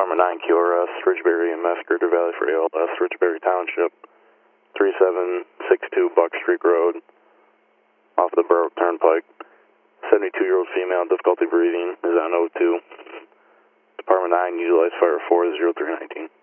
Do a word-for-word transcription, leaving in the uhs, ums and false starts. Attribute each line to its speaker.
Speaker 1: Department nine Q R S, Ridgeberry and Mesquite Valley for A L S, Ridgeberry Township, three seven six two Buck Street Road, off the Berwick Turnpike. seventy-two-year-old female, difficulty breathing, is on O two. Department nine, utilize fire four zero three nineteen.